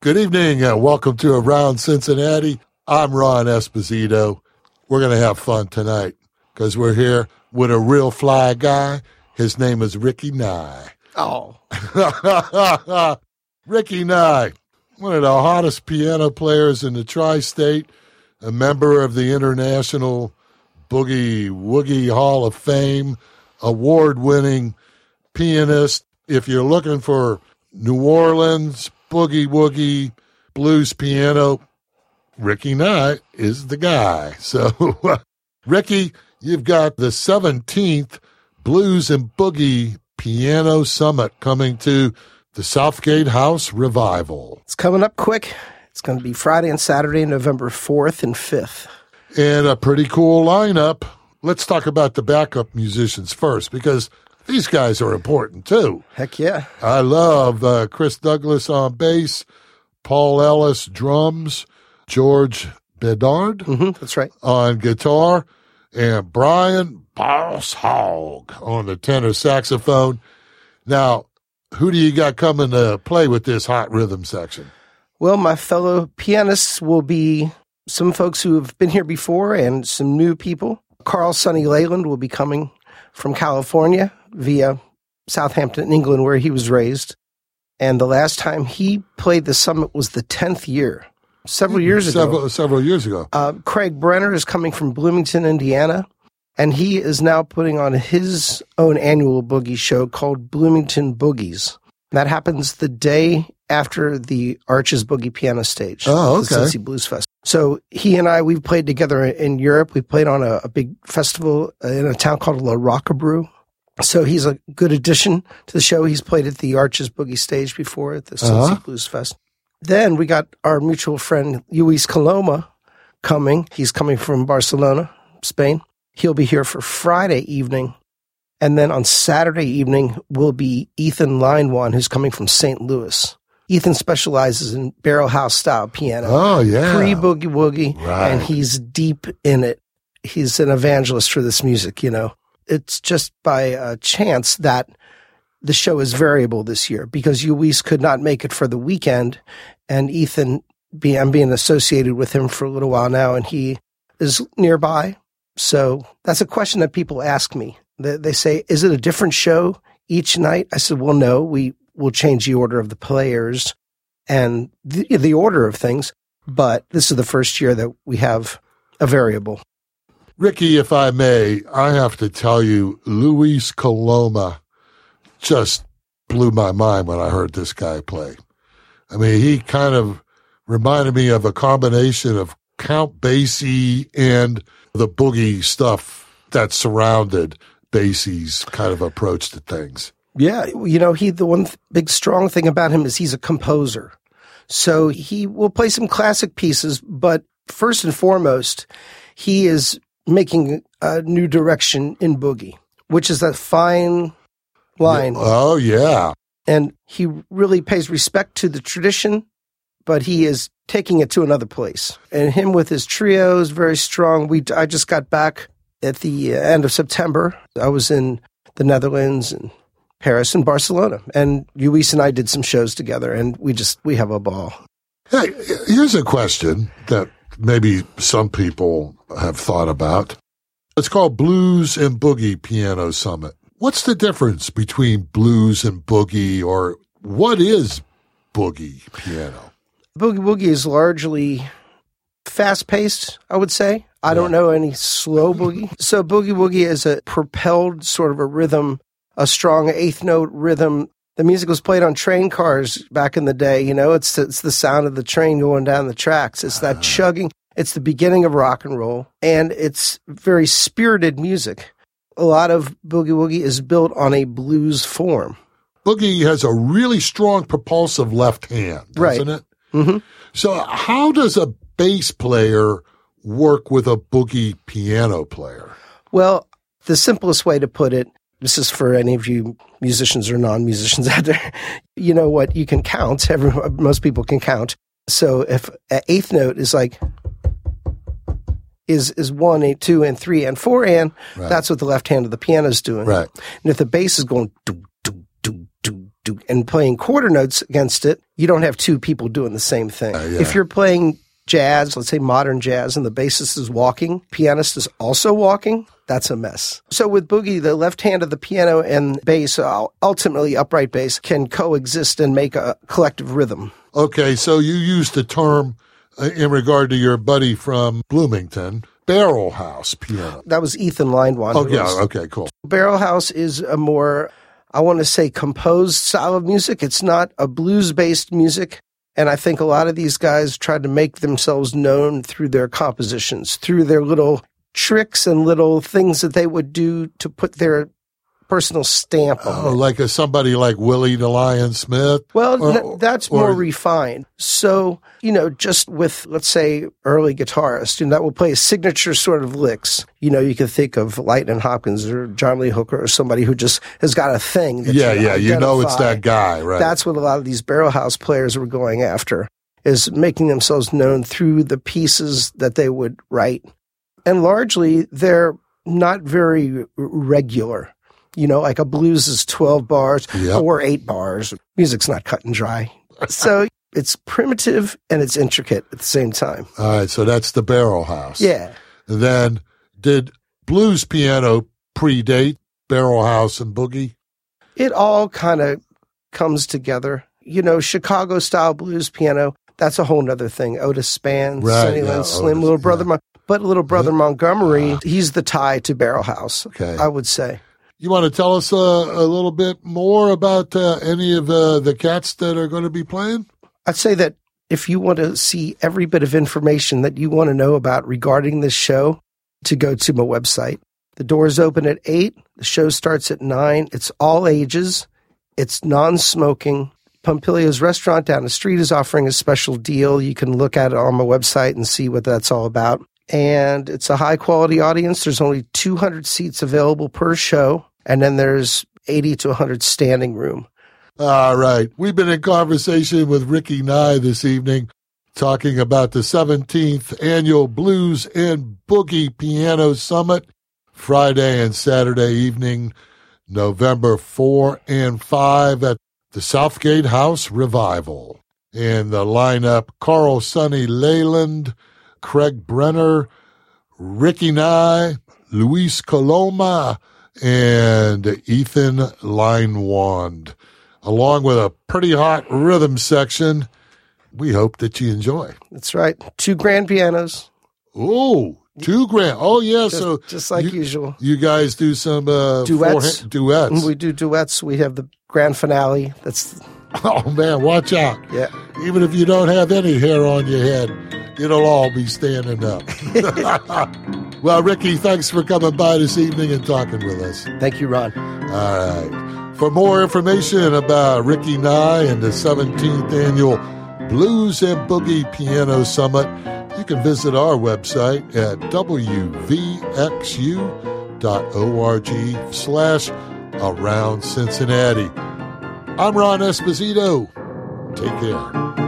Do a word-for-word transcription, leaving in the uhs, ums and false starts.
Good evening and welcome to Around Cincinnati. I'm Ron Esposito. We're going to have fun tonight because we're here with a real fly guy. His name is Ricky Nye. Oh. Ricky Nye, one of the hottest piano players in the tri-state, a member of the International Boogie Woogie Hall of Fame, award-winning pianist. If you're looking for New Orleans boogie woogie blues piano, Ricky Nye is the guy. So, Ricky, you've got the seventeenth Blues and Boogie Piano Summit coming to the Southgate House Revival. It's coming up quick. It's going to be Friday and Saturday, November fourth and fifth. And a pretty cool lineup. Let's talk about the backup musicians first, because these guys are important, too. Heck yeah. I love uh, Chris Douglas on bass, Paul Ellis drums, George Bedard mm-hmm, that's right. on guitar, and Brian Boss Hogg on the tenor saxophone. Now, who do you got coming to play with this hot rhythm section? Well, my fellow pianists will be some folks who have been here before and some new people. Carl Sonny Leyland will be coming from California via Southampton, England, where he was raised. And the last time he played the summit was the tenth year, several years ago. Several, several years ago. Uh, Craig Brenner is coming from Bloomington, Indiana, and he is now putting on his own annual boogie show called Bloomington Boogies. That happens the day after the Arches Boogie Piano Stage. Oh, okay. The Cincy Blues Fest. So he and I, we've played together in Europe. We played on a, a big festival in a town called La Roquebrune. So he's a good addition to the show. He's played at the Arches Boogie Stage before at the Cincy uh-huh. Blues Fest. Then we got our mutual friend Luis Coloma coming. He's coming from Barcelona, Spain. He'll be here for Friday evening. And then on Saturday evening will be Ethan Linewan, who's coming from Saint Louis. Ethan specializes in barrel house style piano. Oh, yeah. Pre-boogie woogie. Right. And he's deep in it. He's an evangelist for this music, you know. It's just by uh, chance that the show is variable this year because Luis could not make it for the weekend. And Ethan, be, I'm being associated with him for a little while now, and he is nearby. So that's a question that people ask me. They, they say, is it a different show each night? I said, well, no, we will change the order of the players and the, the order of things, but this is the first year that we have a variable. Ricky, if I may, I have to tell you, Luis Coloma just blew my mind when I heard this guy play. I mean, he kind of reminded me of a combination of Count Basie and the boogie stuff that surrounded Basie's kind of approach to things. Yeah, you know, he the one th- big strong thing about him is he's a composer. So he will play some classic pieces, but first and foremost, he is making a new direction in boogie, which is that fine line. Oh, yeah. And he really pays respect to the tradition, but he is taking it to another place. And him with his trio is very strong. We I just got back at the end of September. I was in the Netherlands and Paris and Barcelona. And Luis and I did some shows together, and we just, we have a ball. Hey, here's a question that maybe some people have thought about. It's called Blues and Boogie Piano Summit. What's the difference between blues and boogie, or what is boogie piano? Boogie Woogie is largely fast-paced, I would say. I yeah. don't know any slow boogie. So Boogie Woogie is a propelled sort of a rhythm, a strong eighth note rhythm. The music was played on train cars back in the day. You know, it's it's the sound of the train going down the tracks. It's that uh. chugging. It's the beginning of rock and roll, and it's very spirited music. A lot of Boogie Woogie is built on a blues form. Boogie has a really strong propulsive left hand, doesn't right. it? Mm-hmm. So how does a bass player work with a boogie piano player? Well, the simplest way to put it, this is for any of you musicians or non-musicians out there, you know what, you can count. Everyone, most people can count. So if an eighth note is like, is is one, eight, two, and three, and four, and right. that's what the left hand of the piano is doing. Right. And if the bass is going, do, do, do, do, do, and playing quarter notes against it, you don't have two people doing the same thing. Uh, yeah. If you're playing jazz, let's say modern jazz, and the bassist is walking, pianist is also walking, that's a mess. So with boogie, the left hand of the piano and bass, ultimately upright bass, can coexist and make a collective rhythm. Okay, so you used the term uh, in regard to your buddy from Bloomington, barrel house piano. That was Ethan Lindwan. Oh, yeah, okay, cool. Barrel house is a more, I want to say, composed style of music. It's not a blues-based music. And I think a lot of these guys tried to make themselves known through their compositions, through their little tricks and little things that they would do to put their personal stamp on oh, it. Like a, somebody like Willie the Lion Smith? Well, or, n- that's or, more refined. So, you know, just with, let's say, early guitarists, you know, that will play signature sort of licks. You know, you could think of Lightnin' Hopkins or John Lee Hooker or somebody who just has got a thing. That yeah, you yeah, you know it's identify. that guy, right? That's what a lot of these barrel house players were going after, is making themselves known through the pieces that they would write. And largely, they're not very regular. You know, like a blues is twelve bars Yep. or eight bars. Music's not cut and dry. So it's primitive and it's intricate at the same time. All right, so that's the barrel house. Yeah. Then did blues piano predate barrel house and boogie? It all kind of comes together. You know, Chicago style blues piano, that's a whole nother thing. Otis Spann, Right, Sonny yeah, Lynn Slim, Otis, Little Brother yeah. Mon- but Little Brother Yeah. Montgomery, Ah. he's the tie to barrel house, Okay. I would say. You want to tell us uh, a little bit more about uh, any of uh, the cats that are going to be playing? I'd say that if you want to see every bit of information that you want to know about regarding this show, to go to my website. The doors open at eight. The show starts at nine. It's all ages. It's non-smoking. Pompilia's restaurant down the street is offering a special deal. You can look at it on my website and see what that's all about. And it's a high-quality audience. There's only two hundred seats available per show, and then there's eighty to one hundred standing room. All right. We've been in conversation with Ricky Nye this evening, talking about the seventeenth Annual Blues and Boogie Piano Summit, Friday and Saturday evening, November fourth and fifth at the Southgate House Revival. In the lineup, Carl Sonny Leyland, Craig Brenner, Ricky Nye, Luis Coloma, and Ethan Lindwan, along with a pretty hot rhythm section. We hope that you enjoy. That's right. Two grand pianos. Oh, two grand. Oh, yeah. Just, so just like you, usual. You guys do some uh, Duets. forehand- duets. We do duets. We have the grand finale. That's, Oh, man, watch out. yeah. Even if you don't have any hair on your head, it'll all be standing up. Well, Ricky, thanks for coming by this evening and talking with us. Thank you, Ron. All right. For more information about Ricky Nye and the seventeenth Annual Blues and Boogie Piano Summit, you can visit our website at w v x u dot org slash around Cincinnati. I'm Ron Esposito. Take care.